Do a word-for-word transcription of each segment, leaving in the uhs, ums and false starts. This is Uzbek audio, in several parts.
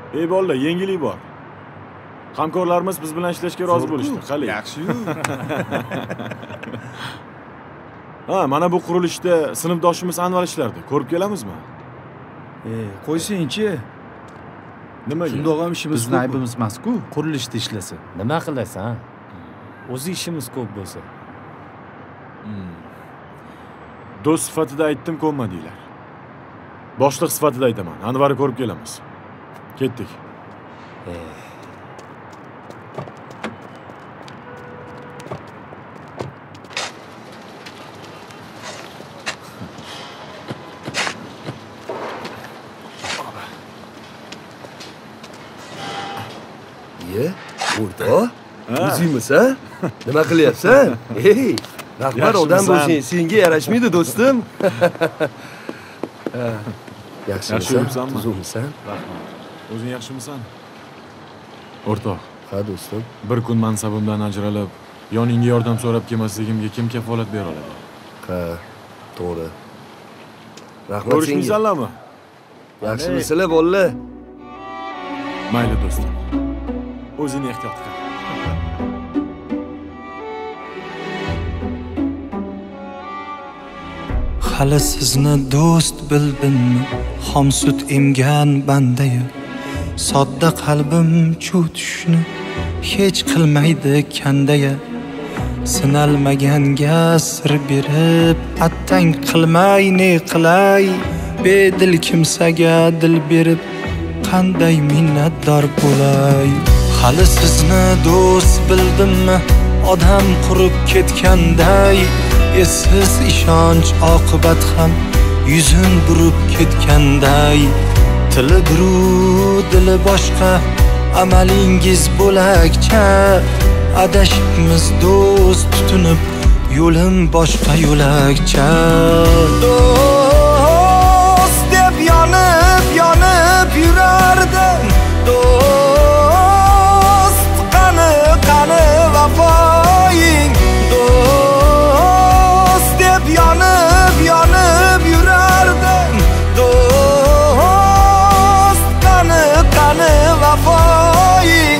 Ey bolalar, yangilik bor. Hamkorlarimiz biz bilan ishlashga rozi bo'lishdi. Qali. Yaxshi-yu. Ha, mana bu qurilishda sinfdoshimiz Anvar ishlardi. Ko'rib kelamizmi? E, qo'ysang-chi. Nimaga? Shundoq ham ishimiz Bizning aybimiz emas-ku, qurilishda ishlasa. Nima qilasan? O'zi ishimiz ko'p bo'lsa. Do'st sifatida aytdim, ko'nmadinglar. Boshliq sifatida aytaman. Anvarni ko'rib kelamiz. Ketdik. Ye, o'rtoq, o'zingmisan? Nima qilyapsan? Ey, rahbar odam bo'lsang, senga yarashmaydi, do'stim. Yaxshimisan? Tuzukmisan? Rahmat. O'zing yaxshimisan? O'rtoq. Ha, do'stim. Bir kun mansabimdan ajralib, yoningga yordam so'rab kelmasligimga kim kafolat bera oladi? Ha, to'g'ri. Rahmat senga. Ko'rishmaysanlarmi? Yaxshimisizlar, bolalar? Mayli do'stim. O'zingni ehtiyot qil. Hali sizni do'st bildimmi? Xom sut emgan bandayu sodda qalbim chuv tushni hech qilmaydi kandaya. Sinalmaganga sir berib attang qilmay ne qilay. Bedil kimsaga dil berib qanday minnatdor bo'lay. Hali sizni do'st bildimmi? Odam qurib ketganday, essiz ishonch oqibat ham yuzin burib ketganday. Tili biru dili boshqa, amalingiz bo'lakcha. Adashibmiz do'st tutunib, yo'lim boshqa yo'lakcha. Do'st deb yonib yonib yurardim. Do'st qani qani vafoying. Do'st deb yonib yonib yurardim. Do'st qani qani vafoying.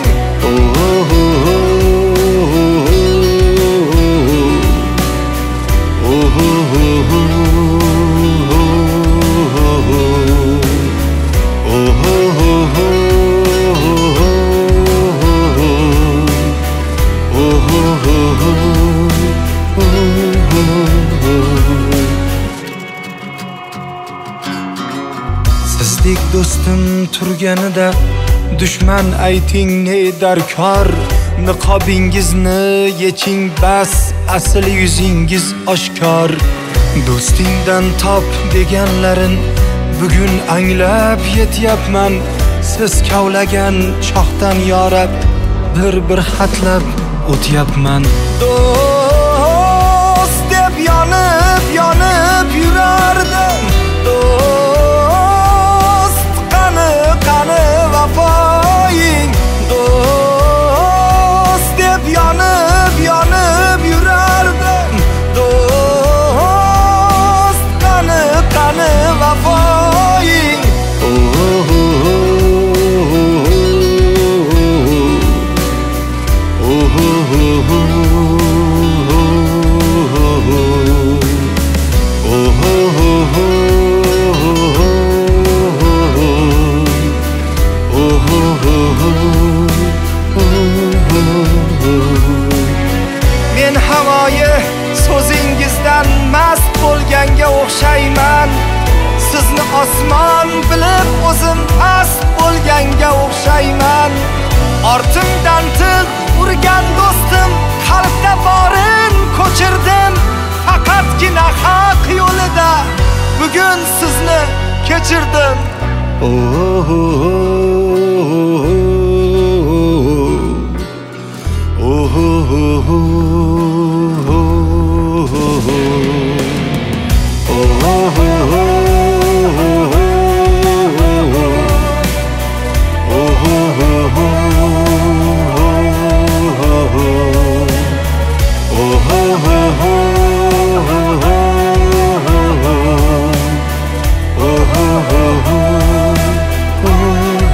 Sizdek do'stim turganida dushman ayting ne darkor. Niqobingizni yeching bas, asl yuzingiz oshkor. Do'stingdan top deganlarin bugun anglab yetyapman. Siz kavlagan choqdan yorab bir bir xatlab o'tyapman. Do'st deb yonib yonib yurardim. Do'st qani qani vafoying. Do'st deb yonib yonib yurardim. Do'st qani qani vafoying. Men havoyi so'zingizdan mast bo'lganga o'xshayman. Sizni osmon bilib o'zim past bo'lganga o'xshayman. Ortimdan tig' urgan do'stim qalbda borin ko'chirdim. Faqatgina haq yo'lida bugun sizni kechirdim. Oh oh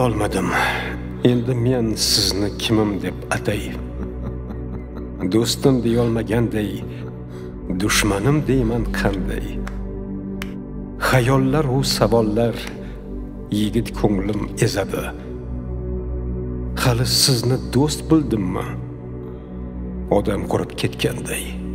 olmadim. Endi men sizni kimim deb atay? Do'stim deya olmaganday, dushmanim deyman qanday? Xayollar u savollar yigit ko'nglim ezadi. Hali sizni do'st bildimmi? Odam qurib ketganday.